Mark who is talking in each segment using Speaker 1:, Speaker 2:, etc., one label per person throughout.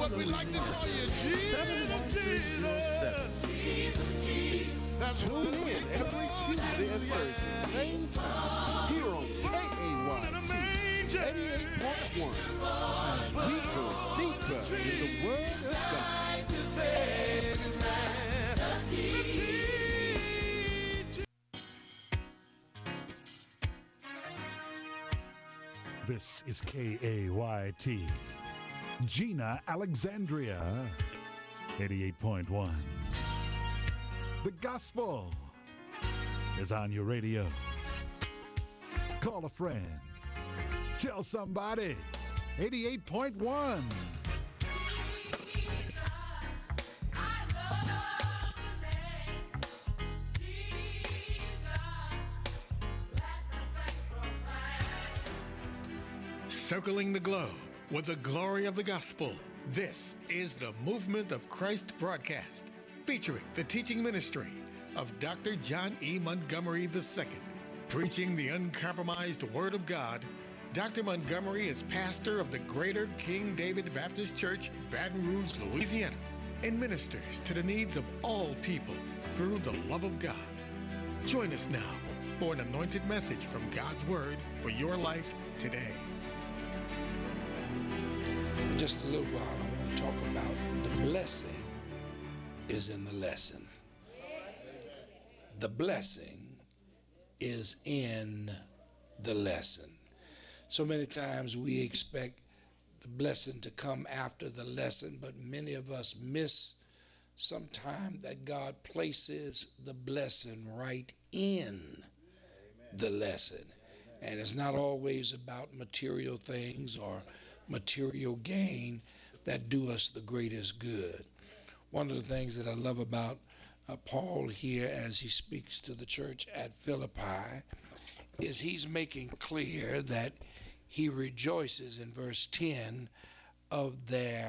Speaker 1: what we like to call you, Jesus.
Speaker 2: 71307. Tune in every Tuesday and Thursday, same time, here on KAYT 88.1, as we go deeper in the Word of God.
Speaker 3: This is KAYT. Gina Alexandria, 88.1. The gospel is on your radio. Call a friend. Tell somebody. 88.1.
Speaker 4: Circling the globe with the glory of the gospel. This is the Movement of Christ broadcast, featuring the teaching ministry of Dr. John E. Montgomery II. Preaching the uncompromised Word of God, Dr. Montgomery is pastor of the Greater King David Baptist Church, Baton Rouge, Louisiana, and ministers to the needs of all people through the love of God. Join us now for an anointed message from God's Word for your life today.
Speaker 5: In just a little while, I want to talk about the blessing is in the lesson. The blessing is in the lesson. So many times we expect the blessing to come after the lesson, but many of us miss some time that God places the blessing right in the lesson. And it's not always about material things or material gain that do us the greatest good. One of the things that I love about Paul here as he speaks to the church at Philippi is he's making clear that he rejoices in verse 10 of their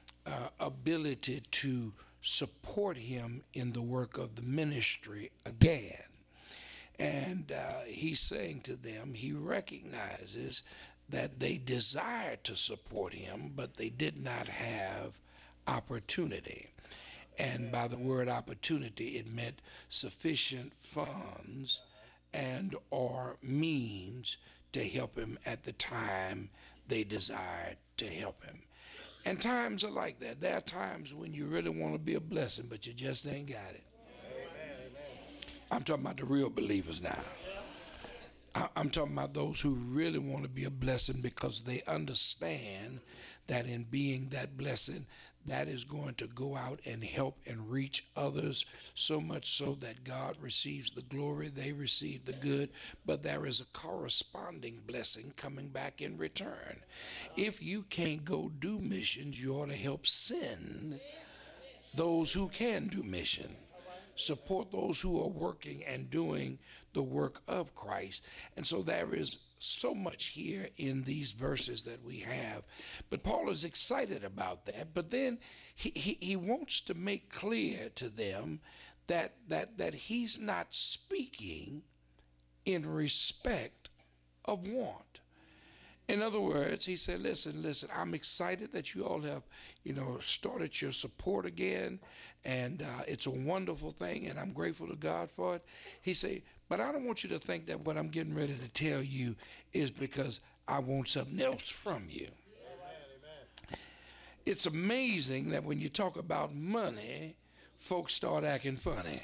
Speaker 5: ability to support him in the work of the ministry again. And he's saying to them, he recognizes that they desired to support him, but they did not have opportunity. And by the word opportunity, it meant sufficient funds and or means to help him at the time they desired to help him. And times are like that. There are times when you really want to be a blessing, but you just ain't got it. I'm talking about the real believers now. I'm talking about those who really want to be a blessing because they understand that in being that blessing, that is going to go out and help and reach others, so much so that God receives the glory, they receive the good, but there is a corresponding blessing coming back in return. If you can't go do missions, you ought to help send those who can do mission. Support those who are working and doing the work of Christ. And so there is so much here in these verses that we have. But Paul is excited about that. But then he wants to make clear to them that he's not speaking in respect of want. In other words, he said, listen, I'm excited that you all have, started your support again, and it's a wonderful thing, and I'm grateful to God for it. He said, but I don't want you to think that what I'm getting ready to tell you is because I want something else from you. It's amazing that when you talk about money, folks start acting funny.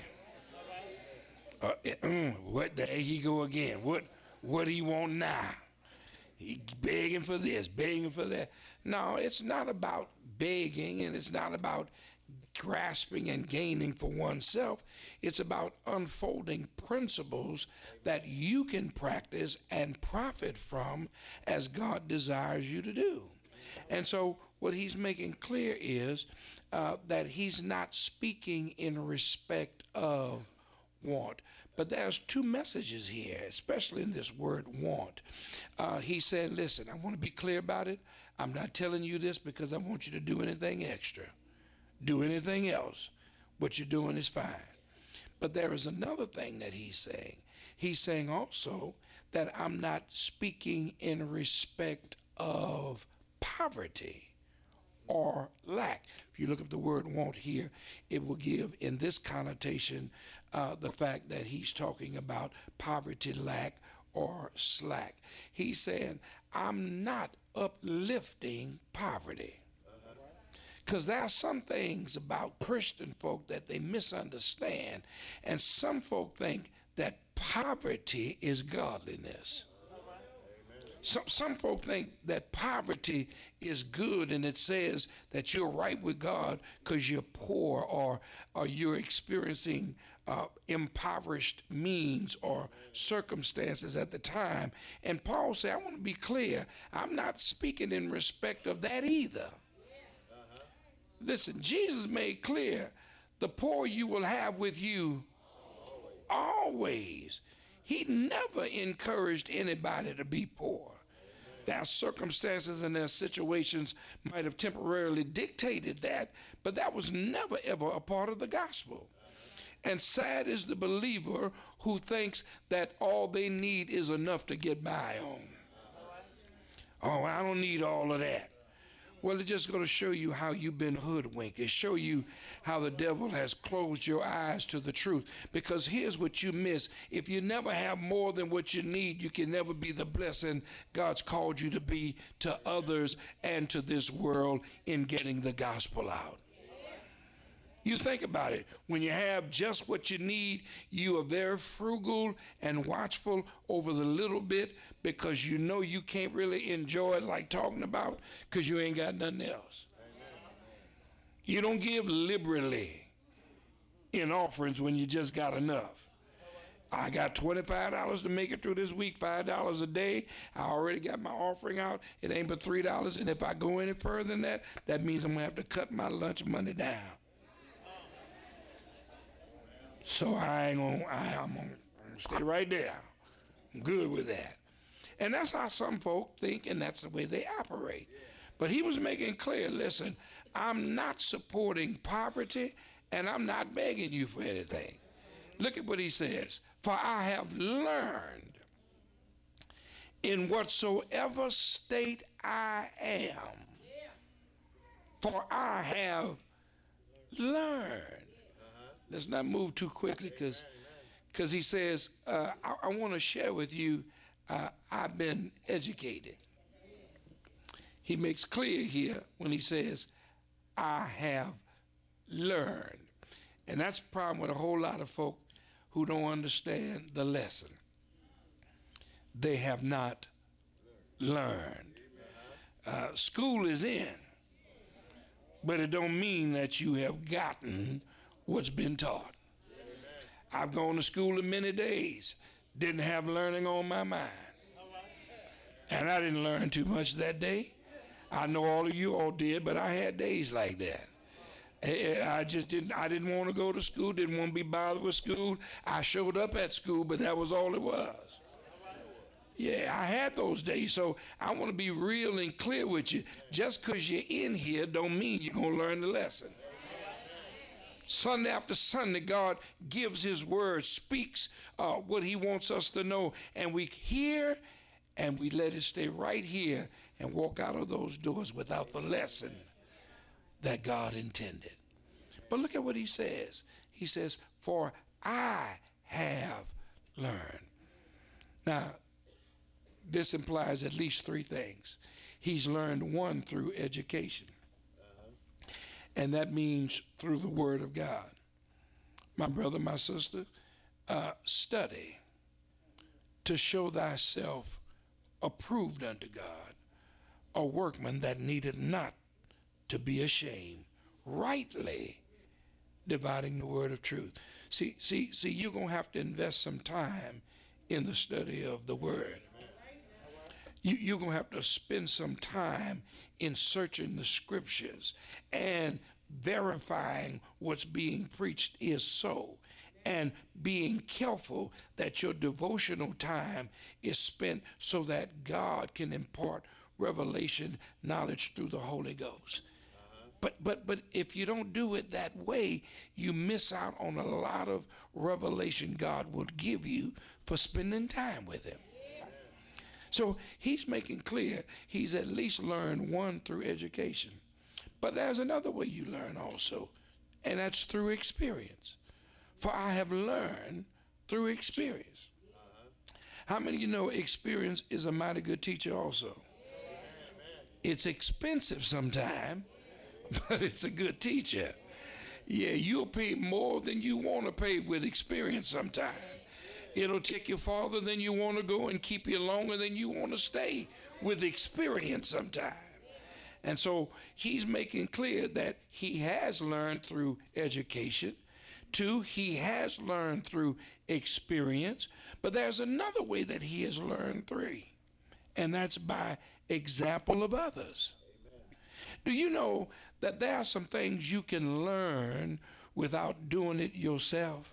Speaker 5: What there he go again? What do you want now? He begging for this, begging for that. No, it's not about begging, and it's not about grasping and gaining for oneself. It's about unfolding principles that you can practice and profit from as God desires you to do. And so what he's making clear is that he's not speaking in respect of want. But there's two messages here, especially in this word want. He said, listen, I want to be clear about it. I'm not telling you this because I want you to do anything extra. Do anything else. What you're doing is fine. But there is another thing that he's saying. He's saying also that I'm not speaking in respect of poverty, or lack. If you look up the word want here, it will give in this connotation the fact that he's talking about poverty, lack, or slack. He's saying, I'm not uplifting poverty. Because there are some things about Christian folk that they misunderstand, and some folk think that poverty is godliness. Some folk think that poverty is good, and it says that you're right with God because you're poor, or you're experiencing impoverished means or circumstances at the time. And Paul said, I want to be clear, I'm not speaking in respect of that either. Listen, Jesus made clear the poor you will have with you always. He never encouraged anybody to be poor. There are circumstances and their situations might have temporarily dictated that, but that was never ever a part of the gospel. And sad is the believer who thinks that all they need is enough to get by on. Oh, I don't need all of that. Well, it's just going to show you how you've been hoodwinked. It show you how the devil has closed your eyes to the truth. Because here's what you miss. If you never have more than what you need, you can never be the blessing God's called you to be to others and to this world in getting the gospel out. You think about it. When you have just what you need, you are very frugal and watchful over the little bit because you know you can't really enjoy it like talking about because you ain't got nothing else. You don't give liberally in offerings when you just got enough. I got $25 to make it through this week, $5 a day. I already got my offering out. It ain't but $3. And if I go any further than that, that means I'm going to have to cut my lunch money down. So I'm gonna stay right there. I'm good with that. And that's how some folk think, and that's the way they operate. But he was making clear, listen, I'm not supporting poverty, and I'm not begging you for anything. Look at what he says. For I have learned in whatsoever state I am. For I have learned. Let's not move too quickly because he says, I want to share with you, I've been educated. He makes clear here when he says, I have learned. And that's the problem with a whole lot of folk who don't understand the lesson. They have not learned. School is in, but it don't mean that you have gotten what's been taught. I've gone to school in many days, didn't have learning on my mind. And I didn't learn too much that day. I know all of you all did, but I had days like that. I didn't want to go to school, didn't want to be bothered with school. I showed up at school, but that was all it was. Yeah, I had those days, so I want to be real and clear with you. Just because you're in here don't mean you're going to learn the lesson. Sunday after Sunday, God gives his word, speaks what he wants us to know, and we hear and we let it stay right here and walk out of those doors without the lesson that God intended. But look at what he says. He says, for I have learned. Now, this implies at least three things. He's learned one through education. And that means through the word of God. My brother, my sister, study to show thyself approved unto God, a workman that needed not to be ashamed, rightly dividing the word of truth. See, you're going to have to invest some time in the study of the word. You're going to have to spend some time in searching the scriptures and verifying what's being preached is so, and being careful that your devotional time is spent so that God can impart revelation knowledge through the Holy Ghost. But if you don't do it that way, you miss out on a lot of revelation God will give you for spending time with him. So he's making clear he's at least learned one through education. But there's another way you learn also, and that's through experience. For I have learned through experience. How many of you know experience is a mighty good teacher also? It's expensive sometimes, but it's a good teacher. Yeah, you'll pay more than you want to pay with experience sometimes. It'll take you farther than you want to go and keep you longer than you want to stay with experience sometimes. And so he's making clear that he has learned through education. 2, he has learned through experience. But there's another way that he has learned through, and that's by example of others. Do you know that there are some things you can learn without doing it yourself?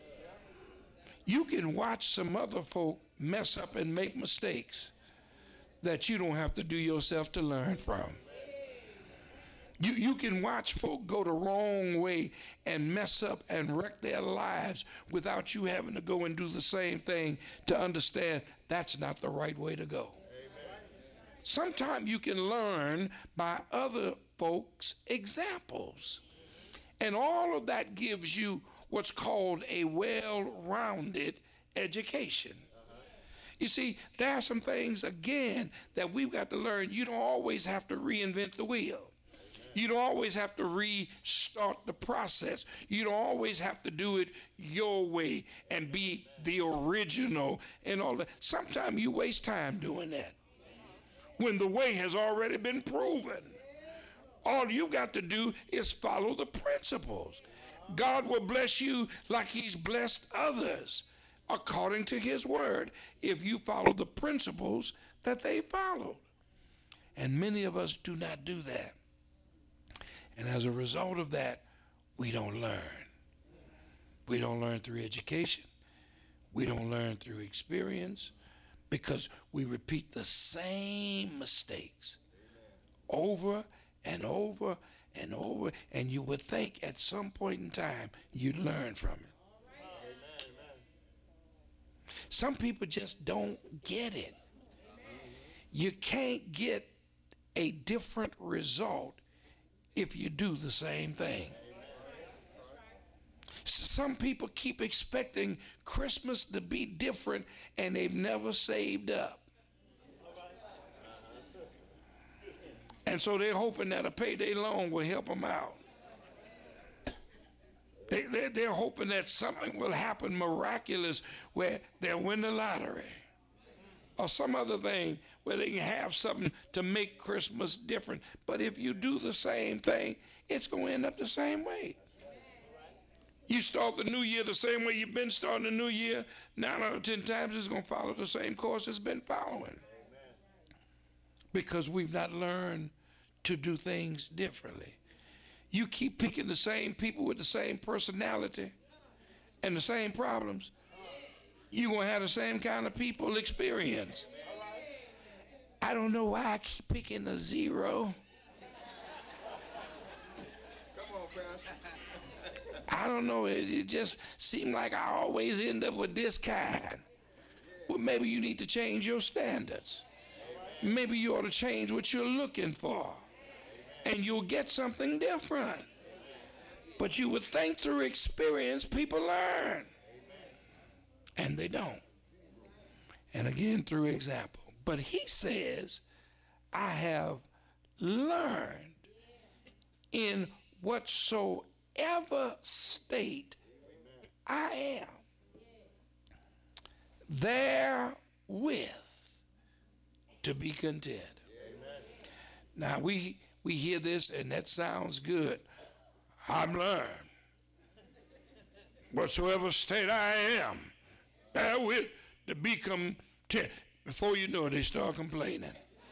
Speaker 5: You can watch some other folk mess up and make mistakes that you don't have to do yourself to learn from. You can watch folk go the wrong way and mess up and wreck their lives without you having to go and do the same thing to understand that's not the right way to go. Sometimes you can learn by other folks' examples. And all of that gives you what's called a well-rounded education. You see, there are some things, again, that we've got to learn. You don't always have to reinvent the wheel. You don't always have to restart the process. You don't always have to do it your way and be the original and all that. Sometimes you waste time doing that when the way has already been proven. All you've got to do is follow the principles. God will bless you like he's blessed others according to his word if you follow the principles that they followed. And many of us do not do that. And as a result of that, we don't learn. We don't learn through education. We don't learn through experience because we repeat the same mistakes over and over and over, and you would think at some point in time you'd learn from it. Some people just don't get it. You can't get a different result if you do the same thing. Some people keep expecting Christmas to be different and they've never saved up. And so they're hoping that a payday loan will help them out. They're hoping that something will happen miraculous where they'll win the lottery or some other thing where they can have something to make Christmas different. But if you do the same thing, it's going to end up the same way. You start the new year the same way you've been starting the new year, 9 out of 10 times it's going to follow the same course it's been following. Because we've not learned to do things differently. You keep picking the same people with the same personality and the same problems, you're going to have the same kind of people experience. I don't know why I keep picking a 0.
Speaker 2: Come on, Pastor.
Speaker 5: I don't know. It just seems like I always end up with this kind. Well, maybe you need to change your standards. Maybe you ought to change what you're looking for. And you'll get something different. But you would think through experience people learn. And they don't. And again, through example. But he says, I have learned in whatsoever state I am, therewith to be content. Now we hear this and that sounds good. I'm learned. Whatsoever state I am, therewith to be content. Before you know it, they start complaining.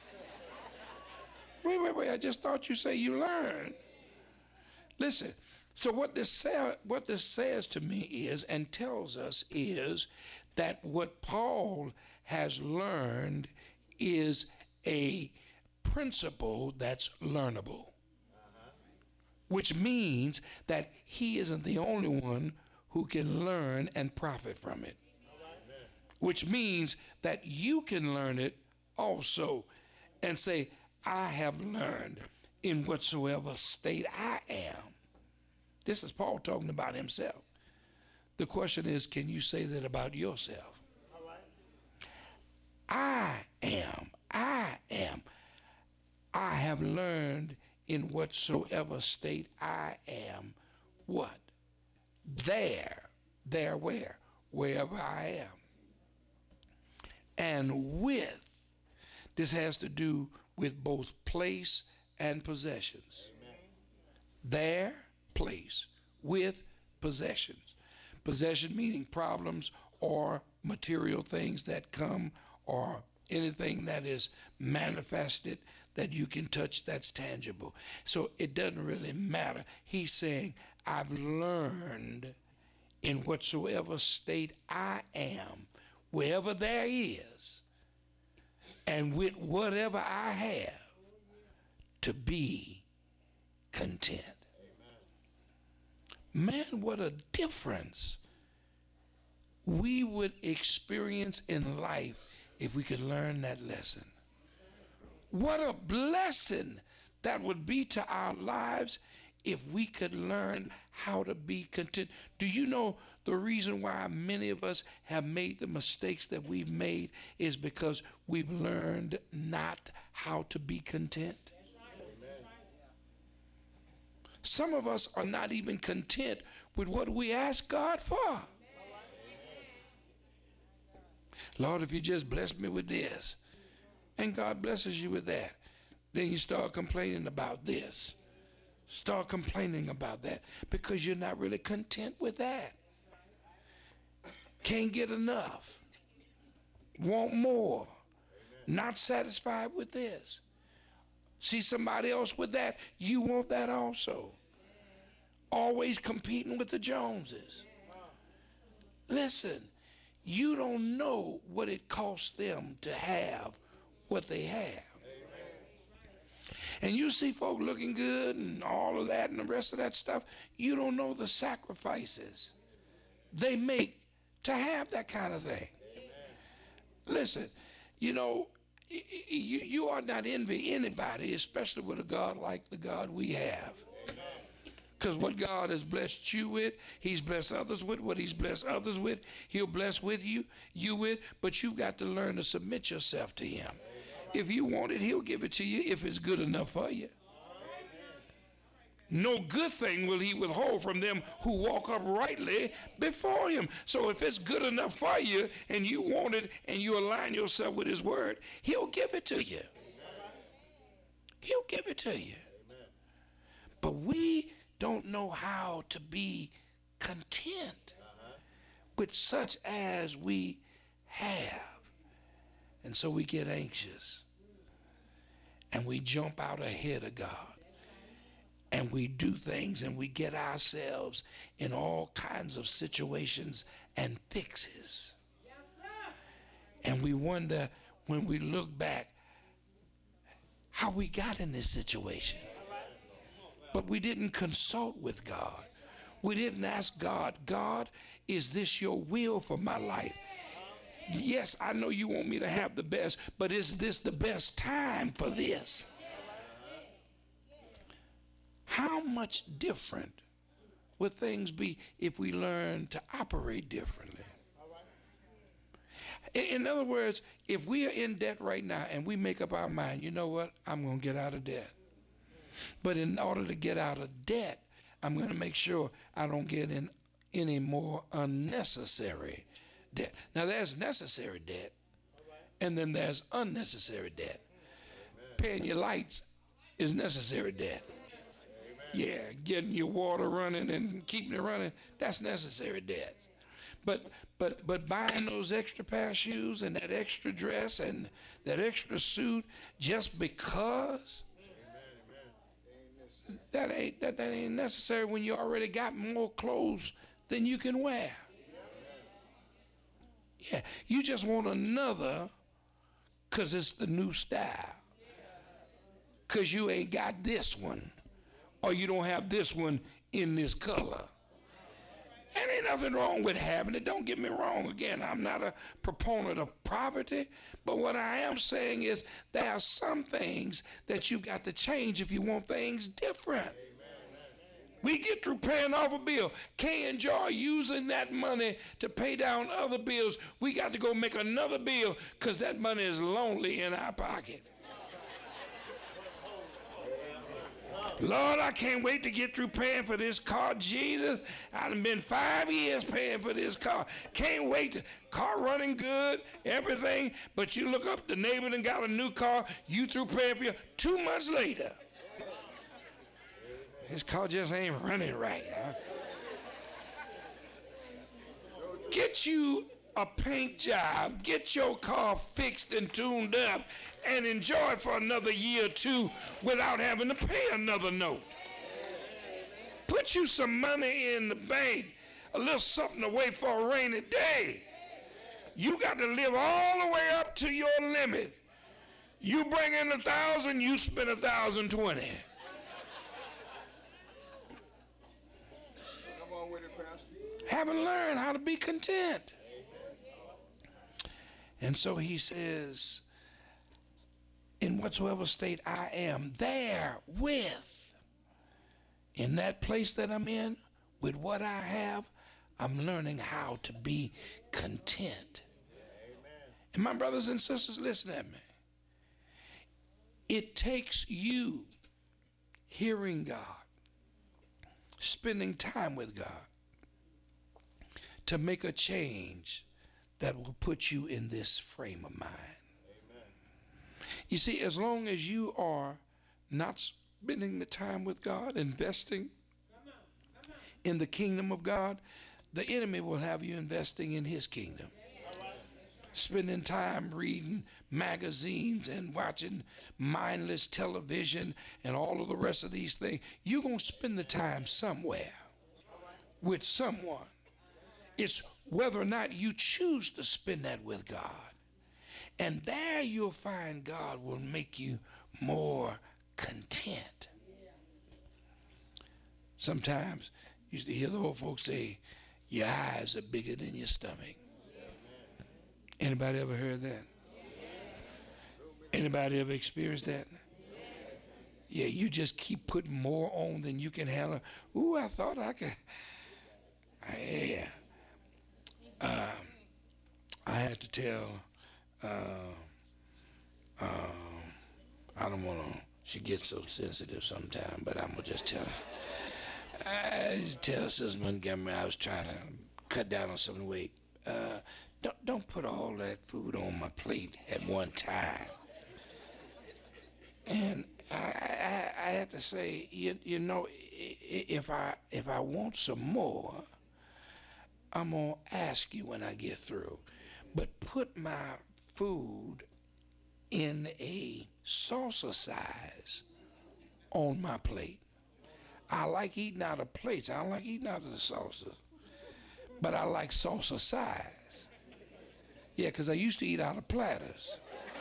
Speaker 5: Wait, I just thought you say you learned. Listen, so what this says to me is, and tells us is, that what Paul has learned is a principle that's learnable. Which means that he isn't the only one who can learn and profit from it. Which means that you can learn it also and say, I have learned in whatsoever state I am. This is Paul talking about himself. The question is, can you say that about yourself? I am. I have learned in whatsoever state I am, what? There where? Wherever I am. And with, this has to do with both place and possessions. Amen. There, place, with possessions. Possession meaning problems or material things that come, or anything that is manifested that you can touch that's tangible. So it doesn't really matter. He's saying, I've learned in whatsoever state I am, wherever there is, and with whatever I have, to be content. Man, what a difference we would experience in life if we could learn that lesson. What a blessing that would be to our lives if we could learn how to be content. Do you know the reason why many of us have made the mistakes that we've made is because we've learned not how to be content? Some of us are not even content with what we ask God for. Lord, if you just bless me with this, and God blesses you with that, then you start complaining about this. Start complaining about that because you're not really content with that. Can't get enough. Want more. Not satisfied with this. See somebody else with that, you want that also. Always competing with the Joneses. Listen, you don't know what it costs them to have what they have. And you see folk looking good and all of that and the rest of that stuff, you don't know the sacrifices they make to have that kind of thing. Listen, you know, you ought not envy anybody, especially with a God like the God we have. Because what God has blessed you with, he's blessed others with. What he's blessed others with, he'll bless with you with. But you've got to learn to submit yourself to him. If you want it, he'll give it to you if it's good enough for you. No good thing will he withhold from them who walk uprightly before him. So if it's good enough for you and you want it and you align yourself with his word, he'll give it to you. He'll give it to you. But we don't know how to be content with such as we have. And so we get anxious and we jump out ahead of God. And we do things and we get ourselves in all kinds of situations and fixes. Yes, sir. And we wonder when we look back how we got in this situation. But we didn't consult with God. We didn't ask God, God, is this your will for my life? Yes, I know you want me to have the best, but is this the best time for this? How much different would things be if we learned to operate differently? In other words, if we are in debt right now and we make up our mind, you know what, I'm going to get out of debt. But in order to get out of debt, I'm going to make sure I don't get in any more unnecessary debt. Now, there's necessary debt, and then there's unnecessary debt. Paying your lights is necessary debt. Yeah, getting your water running and keeping it running, that's necessary debt. But buying those extra pair of shoes and that extra dress and that extra suit just because, that ain't necessary when you already got more clothes than you can wear. Yeah, you just want another because it's the new style. Because you ain't got this one. Or you don't have this one in this color. And ain't nothing wrong with having it. Don't get me wrong. Again, I'm not a proponent of poverty, but what I am saying is there are some things that you've got to change if you want things different. We get through paying off a bill, can't enjoy using that money to pay down other bills. We got to go make another bill because that money is lonely in our pocket. Lord, I can't wait to get through paying for this car. Jesus, I've been 5 years paying for this car. Can't wait. Car running good, everything. But you look up, the neighbor done got a new car. You through paying for it. 2 months later, his car just ain't running right. Huh? Get you a paint job. Get your car fixed and tuned up and enjoy it for another year or two without having to pay another note. Put you some money in the bank, a little something away for a rainy day. You got to live all the way up to your limit. You bring in 1,000, you spend 1,020.
Speaker 1: Come on with it, Pastor.
Speaker 5: Haven't learned how to be content. And so he says, in whatsoever state I am, therewith, in that place that I'm in, with what I have, I'm learning how to be content. And my brothers and sisters, listen at me. It takes you hearing God, spending time with God, to make a change that will put you in this frame of mind. You see, as long as you are not spending the time with God, investing in the kingdom of God, the enemy will have you investing in his kingdom. Spending time reading magazines and watching mindless television and all of the rest of these things. You're going to spend the time somewhere with someone. It's whether or not you choose to spend that with God. And there you'll find God will make you more content. Sometimes you used to hear the old folks say, your eyes are bigger than your stomach. Anybody ever heard that? Anybody ever experienced that? Yeah, you just keep putting more on than you can handle. Ooh, I thought I could. Yeah. I had to tell, I don't want to, she gets so sensitive sometimes, but I'm going to just tell her. I just tell Sister Montgomery I was trying to cut down on some weight. Don't put all that food on my plate at one time. And I had to say, you know, if I want some more, I'm going to ask you when I get through. But put my food in a saucer size on my plate. I like eating out of plates. I don't like eating out of the saucers. But I like saucer size. Yeah, because I used to eat out of platters.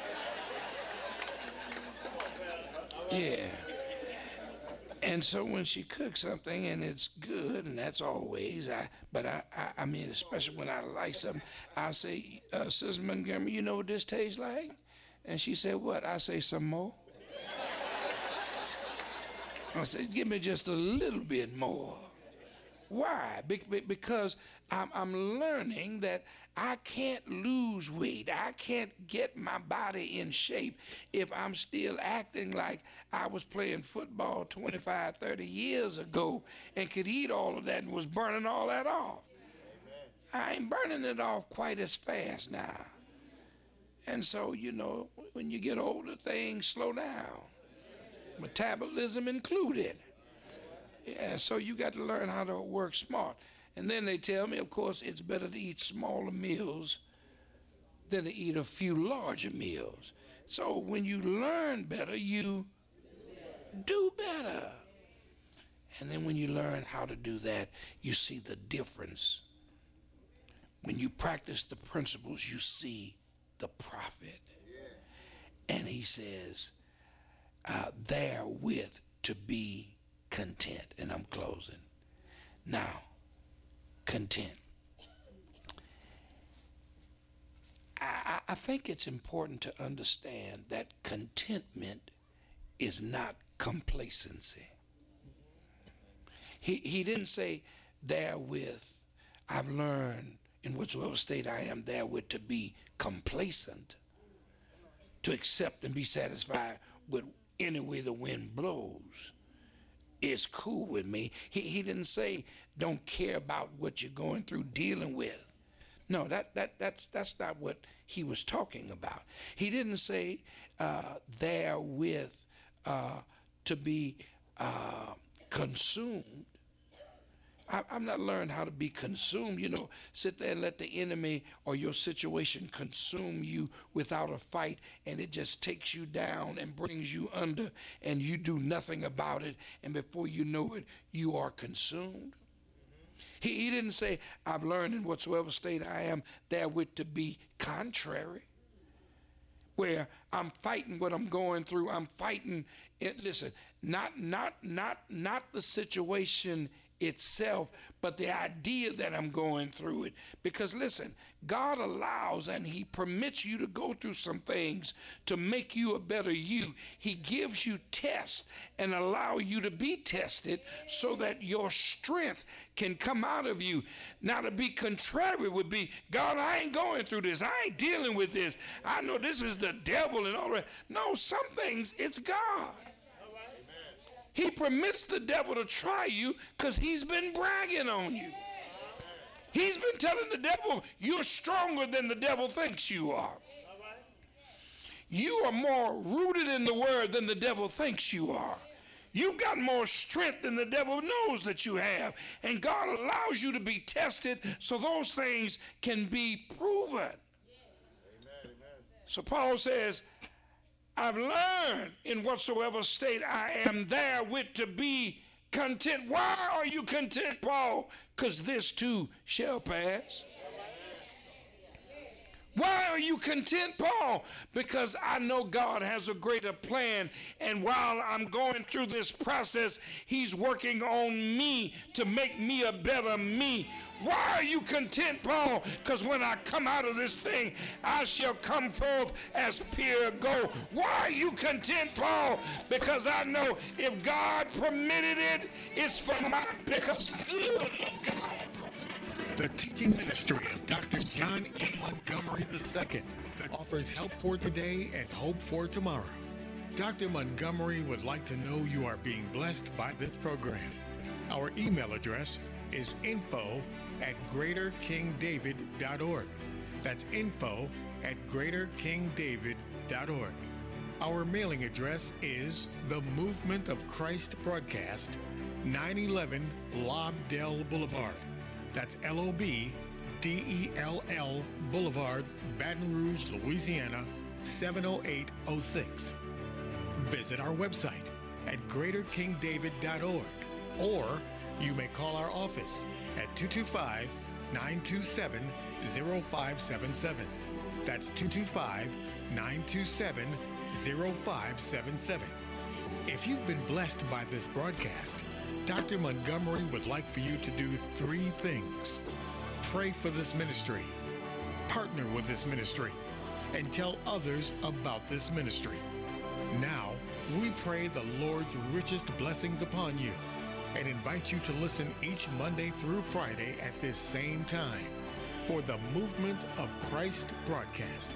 Speaker 5: Yeah. And so when she cooks something and it's good, and that's always, I mean, especially when I like something, I say, Sister Montgomery, you know what this tastes like? And she said, what? I say, some more. I said, give me just a little bit more. Why? Because I'm learning that I can't lose weight. I can't get my body in shape if I'm still acting like I was playing football 25, 30 years ago and could eat all of that and was burning all that off. I ain't burning it off quite as fast now. And so, you know, when you get older, things slow down. Metabolism included. Yeah, so you got to learn how to work smart. And then they tell me, of course, it's better to eat smaller meals than to eat a few larger meals. So when you learn better, you do better. And then when you learn how to do that, you see the difference. When you practice the principles, you see the profit. And he says, therewith to be content. And I'm closing. Now, content. I think it's important to understand that contentment is not complacency. He didn't say, therewith I've learned in whatsoever state I am therewith to be complacent, to accept and be satisfied with any way the wind blows. It's cool with me. He didn't say don't care about what you're going through, dealing with. No, that's not what he was talking about. He didn't say therewith to be consumed. I'm not learning how to be consumed. Sit there and let the enemy or your situation consume you without a fight, and it just takes you down and brings you under, and you do nothing about it, and before you know it, you are consumed. He didn't say, I've learned in whatsoever state I am therewith to be contrary, where I'm fighting what I'm going through. I'm fighting it. Listen, not the situation itself, but the idea that I'm going through it. Because listen, God allows and he permits you to go through some things to make you a better you. He gives you tests and allow you to be tested so that your strength can come out of you. Now, to be contrary would be, God, I ain't going through this. I ain't dealing with this. I know this is the devil and all that. No, some things it's God. He permits the devil to try you because he's been bragging on you. He's been telling the devil, you're stronger than the devil thinks you are. You are more rooted in the word than the devil thinks you are. You've got more strength than the devil knows that you have. And God allows you to be tested so those things can be proven. So Paul says, I've learned in whatsoever state I am therewith to be content. Why are you content, Paul? Because this too shall pass. Why are you content, Paul? Because I know God has a greater plan, and while I'm going through this process, he's working on me to make me a better me. Why are you content, Paul? Because when I come out of this thing, I shall come forth as pure gold. Why are you content, Paul? Because I know if God permitted it, it's for my, because
Speaker 4: The teaching ministry of Dr. John E. Montgomery II offers help for today and hope for tomorrow. Dr. Montgomery would like to know you are being blessed by this program. Our email address is info@greaterkingdavid.org. That's info@greaterkingdavid.org. Our mailing address is The Movement of Christ Broadcast, 911 Lobdell Boulevard. That's LOBDELL Boulevard, Baton Rouge, Louisiana, 70806. Visit our website at greaterkingdavid.org, or you may call our office at 225-927-0577. That's 225-927-0577. If you've been blessed by this broadcast, Dr. Montgomery would like for you to do 3 things. Pray for this ministry, partner with this ministry, and tell others about this ministry. Now, we pray the Lord's richest blessings upon you and invite you to listen each Monday through Friday at this same time for the Movement of Christ broadcast.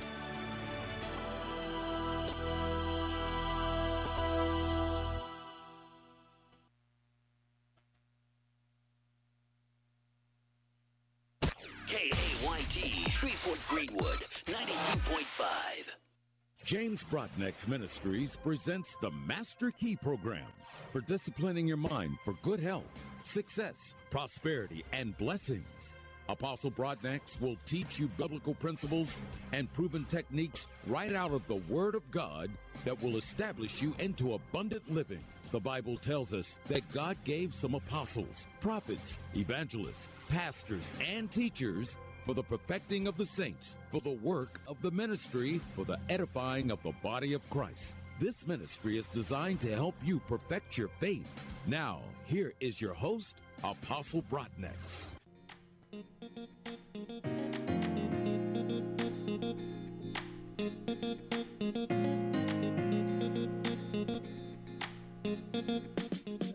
Speaker 6: KAYT, Shreveport Greenwood, 92.5.
Speaker 7: James Brotnick's Ministries presents the Master Key Program for disciplining your mind for good health, success, prosperity, and blessings. Apostle Brotnick will teach you biblical principles and proven techniques right out of the Word of God that will establish you into abundant living. The Bible tells us that God gave some apostles, prophets, evangelists, pastors, and teachers for the perfecting of the saints, for the work of the ministry, for the edifying of the body of Christ. This ministry is designed to help you perfect your faith. Now, here is your host, Apostle Brotnick.
Speaker 2: Bye.